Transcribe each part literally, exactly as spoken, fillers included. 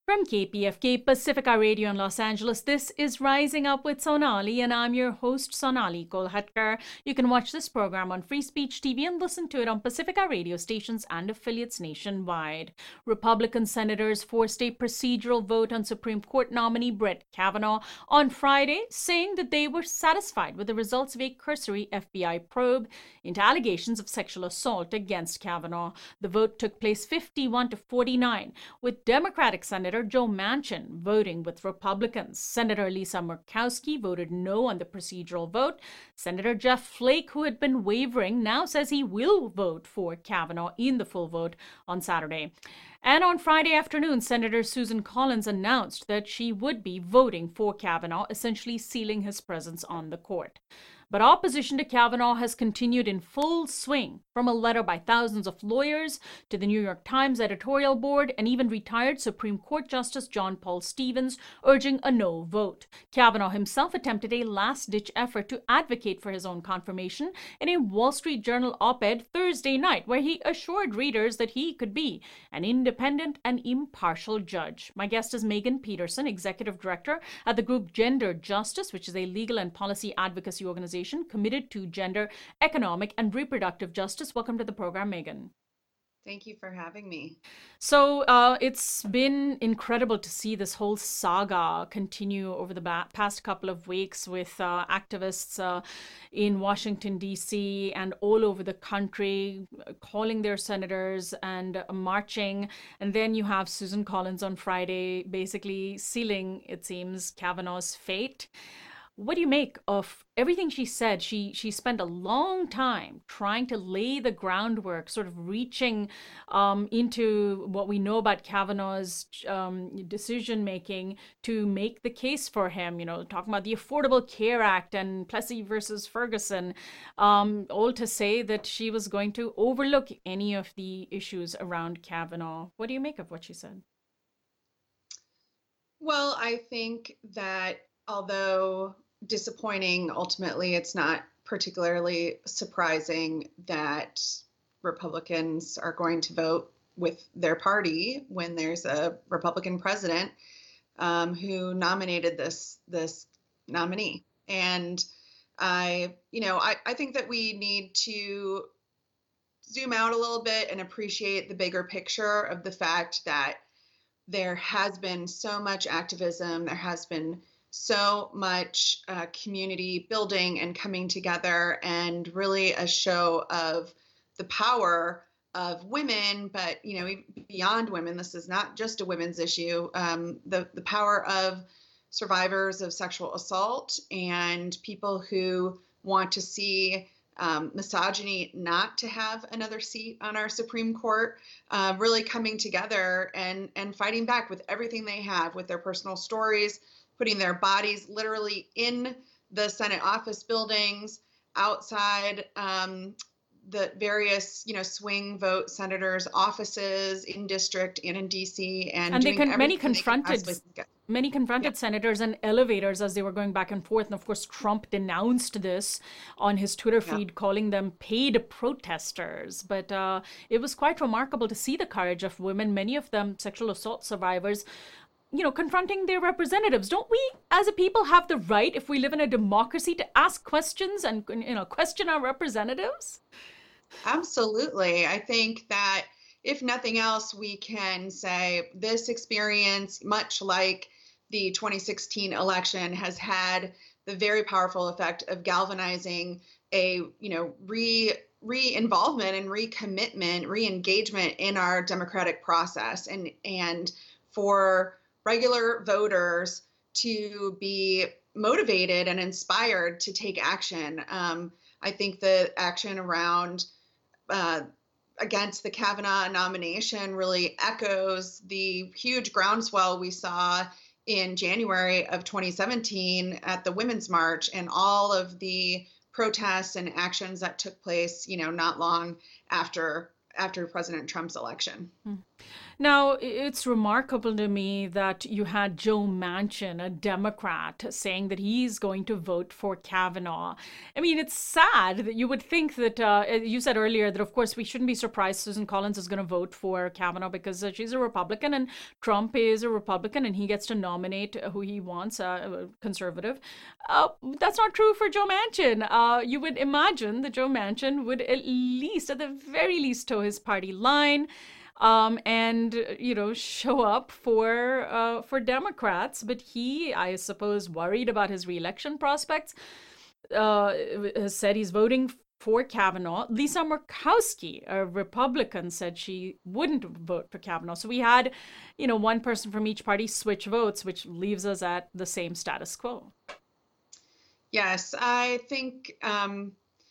From K P F K Pacifica Radio in Los Angeles, this is Rising Up with Sonali, and I'm your host, Sonali Kolhatkar. You can watch this program on Free Speech T V and listen to it on Pacifica radio stations and affiliates nationwide. Republican senators forced a procedural vote on Supreme Court nominee Brett Kavanaugh on Friday, saying that they were satisfied with the results of a cursory F B I probe into allegations of sexual assault against Kavanaugh. The vote took place fifty-one to forty-nine, with Democratic Senator Joe Manchin voting with Republicans. Senator Lisa Murkowski voted no on the procedural vote. Senator Jeff Flake, who had been wavering, now says he will vote for Kavanaugh in the full vote on Saturday. And on Friday afternoon, Senator Susan Collins announced that she would be voting for Kavanaugh, essentially sealing his presence on the court. But opposition to Kavanaugh has continued in full swing, from a letter by thousands of lawyers to the New York Times editorial board and even retired Supreme Court Justice John Paul Stevens urging a no vote. Kavanaugh himself attempted a last-ditch effort to advocate for his own confirmation in a Wall Street Journal op-ed Thursday night, where he assured readers that he could be an independent and impartial judge. My guest is Megan Peterson, Executive Director at the group Gender Justice, which is a legal and policy advocacy organization committed to gender, economic, and reproductive justice. Welcome to the program, Megan. Thank you for having me. So uh, it's been incredible to see this whole saga continue over the ba- past couple of weeks with uh, activists uh, in Washington, D C and all over the country calling their senators and uh, marching. And then you have Susan Collins on Friday basically sealing, it seems, Kavanaugh's fate. What do you make of everything she said? She she spent a long time trying to lay the groundwork, sort of reaching um, into what we know about Kavanaugh's um, decision making to make the case for him. You know, talking about the Affordable Care Act and Plessy versus Ferguson, um, all to say that she was going to overlook any of the issues around Kavanaugh. What do you make of what she said? Well, I think that although disappointing, ultimately, it's not particularly surprising that Republicans are going to vote with their party when there's a Republican president um, who nominated this this nominee. And I, you know, I, I think that we need to zoom out a little bit and appreciate the bigger picture of the fact that there has been so much activism, there has been so much uh, community building and coming together, and really a show of the power of women, but you know, beyond women. This is not just a women's issue. Um, the the power of survivors of sexual assault and people who want to see um, misogyny not to have another seat on our Supreme Court, uh, really coming together and and fighting back with everything they have, with their personal stories, putting their bodies literally in the Senate office buildings, outside um, the various, you know, swing vote senators' offices in district and in D C, and, and they doing con- many everything they can confronted possibly get. many confronted yeah. senators in elevators as they were going back and forth. And of course, Trump denounced this on his Twitter feed, yeah. calling them paid protesters. But uh, it was quite remarkable to see the courage of women, many of them sexual assault survivors, you know, confronting their representatives. Don't we as a people have the right, if we live in a democracy, to ask questions and, you know, question our representatives? Absolutely. I think that if nothing else, we can say this experience, much like the twenty sixteen election, has had the very powerful effect of galvanizing a, you know, re re-involvement and recommitment, re-engagement in our democratic process, and and for regular voters to be motivated and inspired to take action. Um, I think the action around uh, against the Kavanaugh nomination really echoes the huge groundswell we saw in January of twenty seventeen at the Women's March, and all of the protests and actions that took place, you know, not long after after President Trump's election. Hmm. Now, i- it's remarkable to me that you had Joe Manchin, a Democrat, saying that he's going to vote for Kavanaugh. I mean, it's sad that you would think that, uh, uh, you said earlier that, of course, we shouldn't be surprised Susan Collins is going to vote for Kavanaugh because uh, she's a Republican and Trump is a Republican and he gets to nominate who he wants, uh, conservative. Uh, that's not true for Joe Manchin. Uh, you would imagine that Joe Manchin would at least, at the very least, toe his party line, um, and you know show up for uh, for Democrats. But he, I suppose, worried about his reelection prospects, uh, has said he's voting for Kavanaugh. Lisa Murkowski, a Republican, said she wouldn't vote for Kavanaugh. So we had, you know, one person from each party switch votes, which leaves us at the same status quo. Yes, I think, um,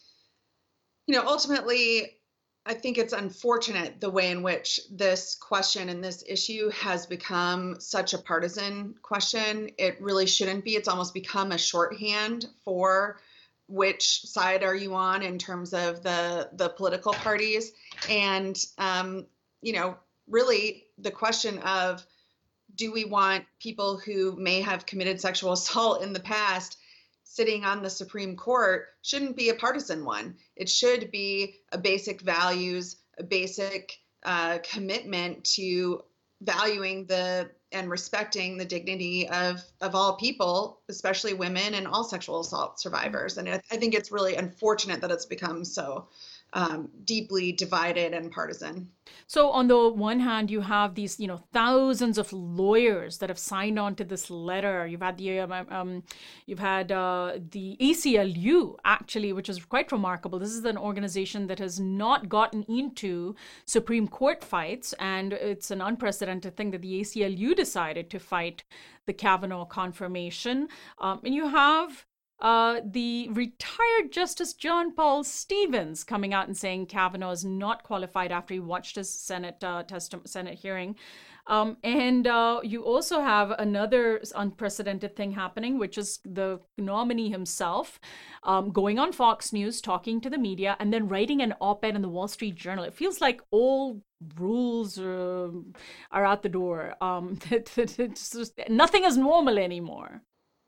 you know, ultimately, I think it's unfortunate the way in which this question and this issue has become such a partisan question. It really shouldn't be. It's almost become a shorthand for which side are you on in terms of the the political parties. And, um, you know, really the question of, do we want people who may have committed sexual assault in the past sitting on the Supreme Court shouldn't be a partisan one. It should be a basic values, a basic uh, commitment to valuing the and respecting the dignity of of all people, especially women and all sexual assault survivors. And I, I think it's really unfortunate that it's become so um, deeply divided and partisan. So on the one hand, you have these, you know, thousands of lawyers that have signed on to this letter. You've had the um, um, you've had uh, the A C L U actually, which is quite remarkable. This is an organization that has not gotten into Supreme Court fights, and it's an unprecedented thing that the A C L U decided to fight the Kavanaugh confirmation. Um, and you have uh, the retired Justice John Paul Stevens coming out and saying Kavanaugh is not qualified after he watched his Senate uh, testi- Senate hearing. Um, and uh, you also have another unprecedented thing happening, which is the nominee himself um, going on Fox News, talking to the media, and then writing an op-ed in the Wall Street Journal. It feels like all rules uh, are out the door. Um, it's just, nothing is normal anymore.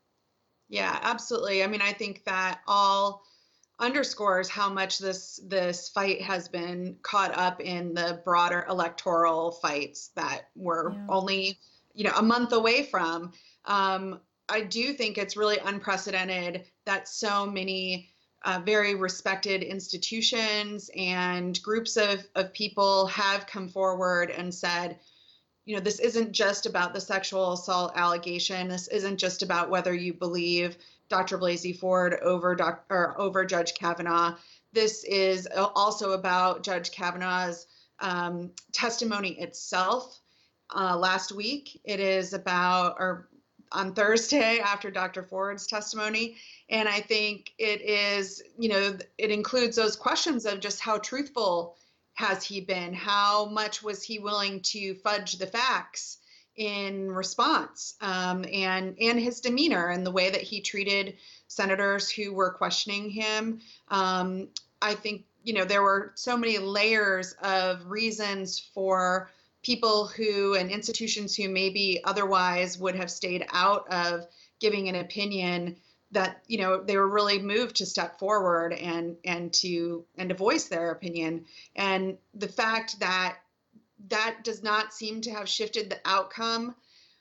Yeah, absolutely. I mean, I think that all underscores how much this this fight has been caught up in the broader electoral fights that we're Yeah. only, you know, a month away from. Um, I do think it's really unprecedented that so many uh, very respected institutions and groups of, of people have come forward and said, you know, this isn't just about the sexual assault allegation. This isn't just about whether you believe Doctor Blasey Ford over doc, or over Judge Kavanaugh. This is also about Judge Kavanaugh's um, testimony itself. Uh, last week, it is about, or on Thursday after Doctor Ford's testimony. And I think it is, you know, it includes those questions of just how truthful has he been? How much was he willing to fudge the facts in response? Um, and and his demeanor and the way that he treated senators who were questioning him. Um, I think, you know, there were so many layers of reasons for people who and institutions who maybe otherwise would have stayed out of giving an opinion, that, you know, they were really moved to step forward and and to and to voice their opinion. And the fact that that does not seem to have shifted the outcome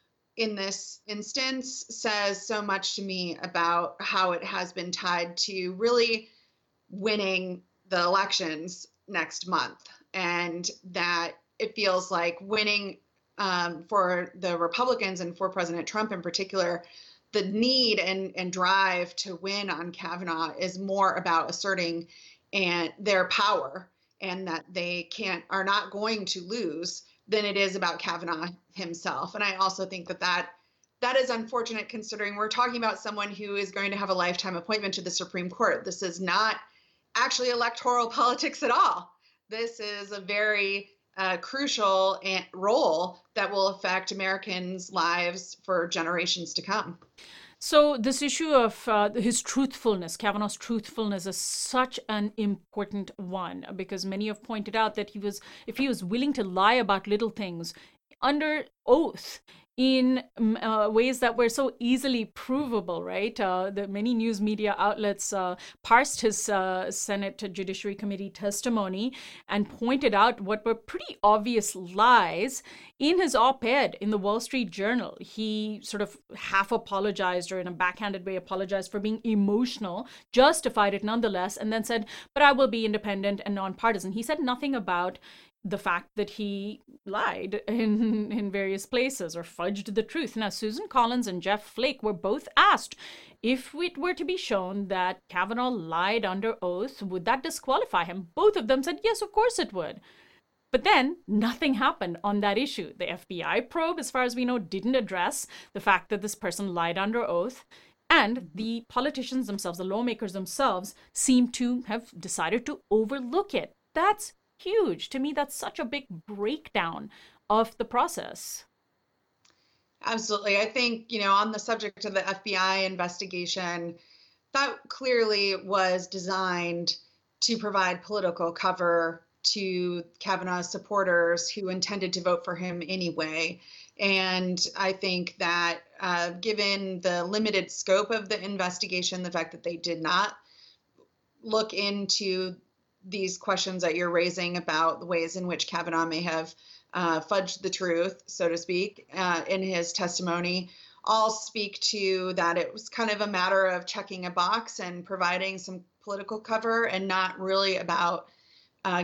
in this instance says so much to me about how it has been tied to really winning the elections next month, and that it feels like winning um, for the Republicans and for President Trump in particular, the need and, and drive to win on Kavanaugh is more about asserting and their power, and that they can't are not going to lose, than it is about Kavanaugh himself. And I also think that that that is unfortunate, considering we're talking about someone who is going to have a lifetime appointment to the Supreme Court. This is not actually electoral politics at all. This is a very uh, crucial role that will affect Americans' lives for generations to come. So this issue of uh, his truthfulness, Kavanaugh's truthfulness, is such an important one because many have pointed out that he was, if he was willing to lie about little things under oath in mm, uh, ways that were so easily provable, right? Uh, the many news media outlets uh, parsed his uh, Senate Judiciary Committee testimony and pointed out what were pretty obvious lies. In his op-ed in the Wall Street Journal, he sort of half apologized, or in a backhanded way apologized for being emotional, justified it nonetheless, and then said, but I will be independent and nonpartisan. He said nothing about the fact that he lied in in various places or fudged the truth. Now, Susan Collins and Jeff Flake were both asked if it were to be shown that Kavanaugh lied under oath, would that disqualify him? Both of them said, yes, of course it would. But then nothing happened on that issue. The F B I probe, as far as we know, didn't address the fact that this person lied under oath. And the politicians themselves, the lawmakers themselves, seem to have decided to overlook it. That's huge. To me, that's such a big breakdown of the process. Absolutely. I think, you know, on the subject of the F B I investigation, that clearly was designed to provide political cover to Kavanaugh's supporters who intended to vote for him anyway. And I think that uh, given the limited scope of the investigation, the fact that they did not look into these questions that you're raising about the ways in which Kavanaugh may have uh, fudged the truth, so to speak, uh, in his testimony, all speak to that it was kind of a matter of checking a box and providing some political cover and not really about uh,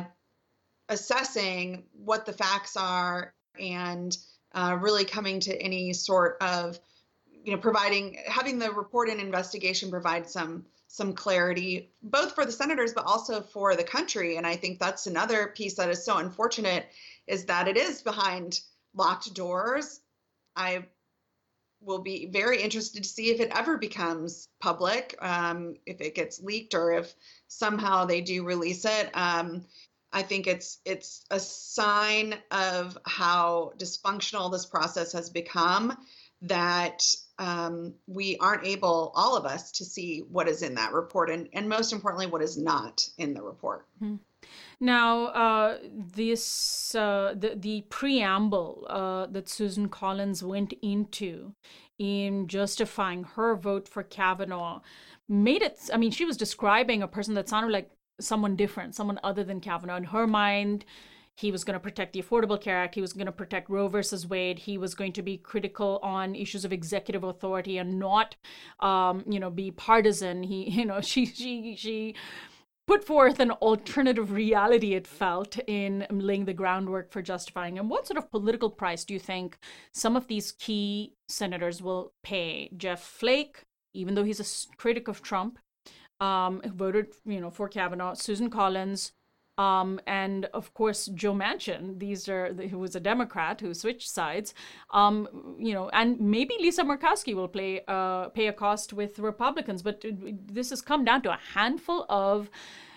assessing what the facts are and uh, really coming to any sort of, you know, providing, having the report and investigation provide some some clarity, both for the senators, but also for the country. And I think that's another piece that is so unfortunate, is that it is behind locked doors. I will be very interested to see if it ever becomes public, um, if it gets leaked or if somehow they do release it. Um, I think it's it's a sign of how dysfunctional this process has become, that um, we aren't able, all of us, to see what is in that report, and, and most importantly, what is not in the report. Mm-hmm. Now, uh, this uh, the the preamble uh, that Susan Collins went into in justifying her vote for Kavanaugh made it. I mean, she was describing a person that sounded like someone different, someone other than Kavanaugh. In her mind, he was going to protect the Affordable Care Act. He was going to protect Roe versus Wade. He was going to be critical on issues of executive authority and not, um, you know, be partisan. He, you know, she, she, she put forth an alternative reality, it felt, in laying the groundwork for justifying him. What sort of political price do you think some of these key senators will pay? Jeff Flake, even though he's a critic of Trump, um, voted, you know, for Kavanaugh. Susan Collins, Um, and of course, Joe Manchin, these are, who was a Democrat who switched sides, um, you know, and maybe Lisa Murkowski will play, uh, pay a cost with Republicans. But this has come down to a handful of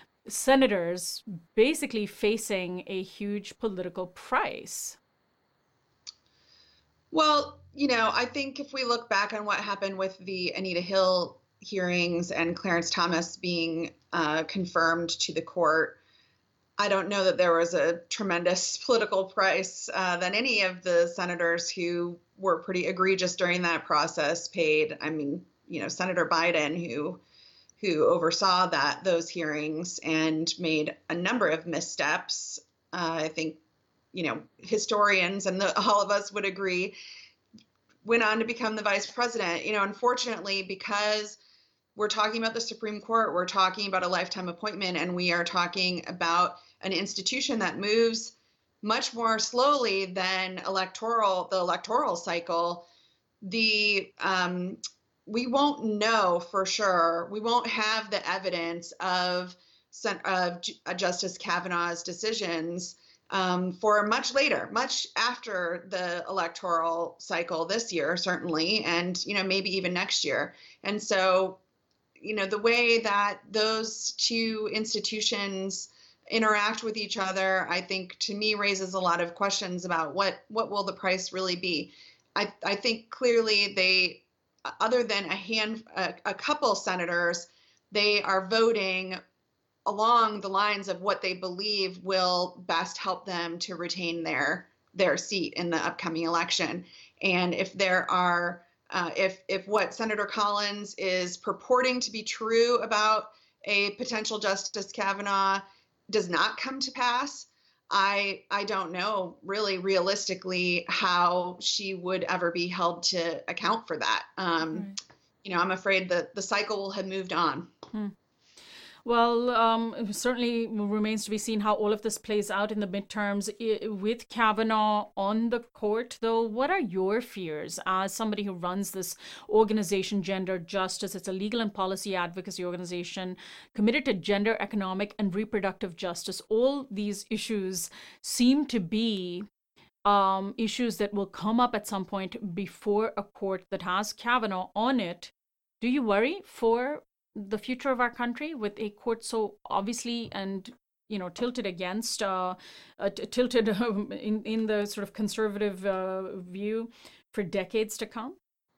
senators basically facing a huge political price. Well, you know, I think if we look back on what happened with the Anita Hill hearings and Clarence Thomas being uh, confirmed to the court, I don't know that there was a tremendous political price uh, that any of the senators who were pretty egregious during that process paid. I mean, you know, Senator Biden, who who oversaw that those hearings and made a number of missteps. Uh, I think, you know, historians and the, all of us would agree, went on to become the vice president. You know, unfortunately, because we're talking about the Supreme Court, we're talking about a lifetime appointment, and we are talking about an institution that moves much more slowly than electoral, the electoral cycle. The um, we won't know for sure. We won't have the evidence of, of Justice Kavanaugh's decisions um, for much later, much after the electoral cycle this year, certainly, and you know, maybe even next year. And so, you know, the way that those two institutions interact with each other, I think, to me, raises a lot of questions about what what will the price really be. I, I think clearly they other than a hand, a, a couple senators, they are voting along the lines of what they believe will best help them to retain their their seat in the upcoming election. And if there are, uh, if if what Senator Collins is purporting to be true about a potential Justice Kavanaugh does not come to pass, I I don't know really realistically how she would ever be held to account for that. Um, right. You know, I'm afraid that the cycle will have moved on. Hmm. Well, um, it certainly remains to be seen how all of this plays out in the midterms. With Kavanaugh on the court, though, what are your fears as somebody who runs this organization, Gender Justice? It's a legal and policy advocacy organization committed to gender, economic, and reproductive justice. All these issues seem to be um, issues that will come up at some point before a court that has Kavanaugh on it. Do you worry for the future of our country with a court so obviously and you know tilted against uh, uh t- tilted um, in in the sort of conservative uh, view for decades to come?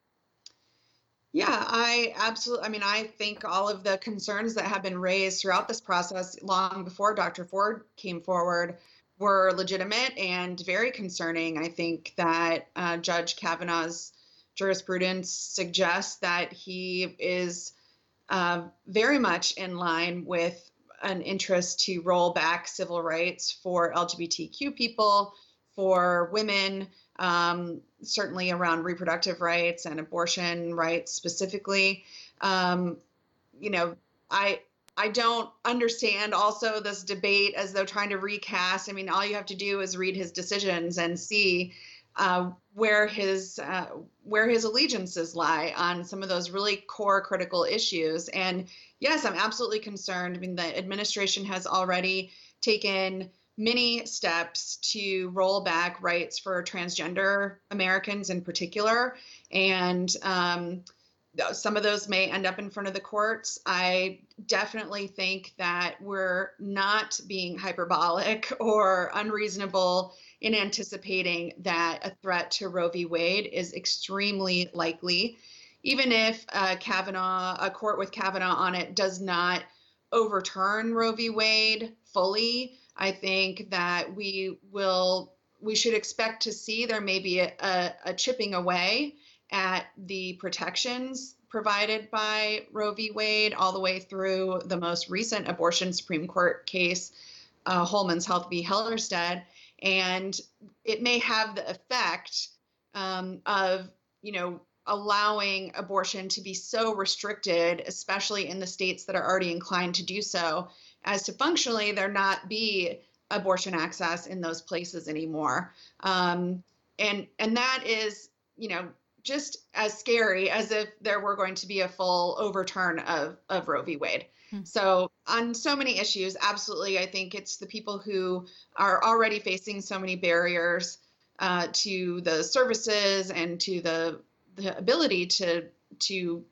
Yeah, I absolutely, I mean, I think all of the concerns that have been raised throughout this process long before Doctor Ford came forward were legitimate and very concerning. I think that uh, Judge Kavanaugh's jurisprudence suggests that he is Uh, very much in line with an interest to roll back civil rights for L G B T Q people, for women, um, certainly around reproductive rights and abortion rights specifically. Um, you know, I I don't understand also this debate as though trying to recast. I mean, all you have to do is read his decisions and see uh, where his uh, where his allegiances lie on some of those really core critical issues. And yes, I'm absolutely concerned. I mean, the administration has already taken many steps to roll back rights for transgender Americans in particular, and um, some of those may end up in front of the courts. I definitely think that we're not being hyperbolic or unreasonable in anticipating that a threat to Roe v. Wade is extremely likely. Even if uh, Kavanaugh, a court with Kavanaugh on it, does not overturn Roe v. Wade fully, I think that we will, we should expect to see there may be a, a, a chipping away at the protections provided by Roe v. Wade all the way through the most recent abortion Supreme Court case, uh, Holman's Health v. Hellerstedt. And it may have the effect um, of, you know, allowing abortion to be so restricted, especially in the states that are already inclined to do so, as to functionally there not be abortion access in those places anymore. Um, and and that is, you know, just as scary as if there were going to be a full overturn of, of Roe v. Wade. Hmm. So on so many issues, absolutely, I think it's the people who are already facing so many barriers uh, to the services and to the the ability to to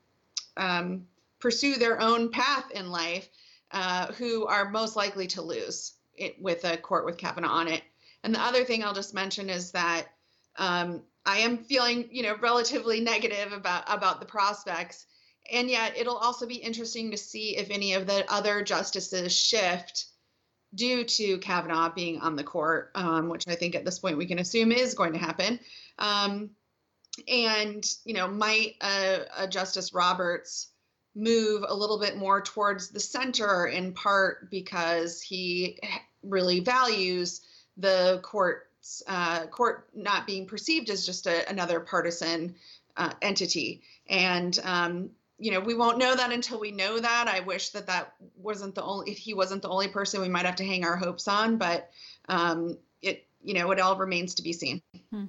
um, pursue their own path in life, uh, who are most likely to lose it with a court with Kavanaugh on it. And the other thing I'll just mention is that um, I am feeling, you know, relatively negative about about the prospects, and yet it'll also be interesting to see if any of the other justices shift due to Kavanaugh being on the court, um, which I think at this point we can assume is going to happen. Um, and, you know, might uh, uh, Justice Roberts move a little bit more towards the center, in part because he really values the court's uh, court not being perceived as just a, another partisan uh, entity. And, um, you know, we won't know that until we know that. I wish that that wasn't the only, if he wasn't the only person we might have to hang our hopes on, but um, it, you know, it all remains to be seen. Hmm.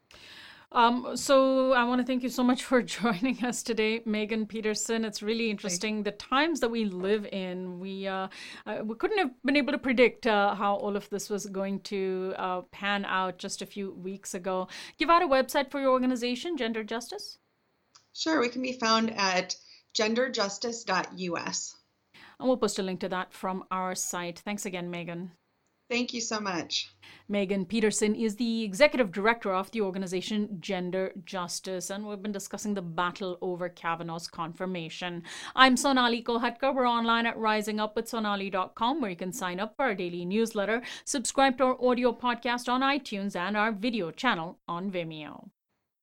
Um, so I want to thank you so much for joining us today, Megan Peterson. It's really interesting the times that we live in. We uh, uh, we couldn't have been able to predict uh, how all of this was going to uh, pan out just a few weeks ago. Give out a website for your organization, Gender Justice. Sure, we can be found at gender justice dot U S. And we'll post a link to that from our site. Thanks again, Megan. Thank you so much. Megan Peterson is the executive director of the organization Gender Justice, and we've been discussing the battle over Kavanaugh's confirmation. I'm Sonali Kolhatkar. We're online at rising up with sonali dot com, where you can sign up for our daily newsletter, subscribe to our audio podcast on iTunes, and our video channel on Vimeo.